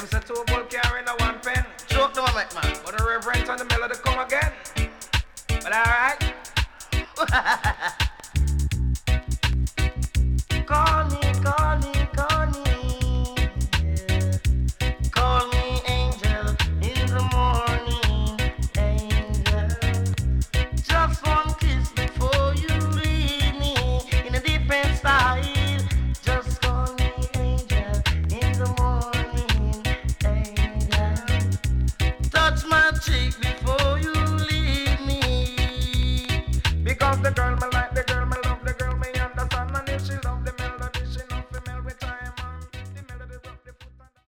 Them say two bull carrying a one pen. Choke the moment, man. But the reverence and the melody come again. But alright.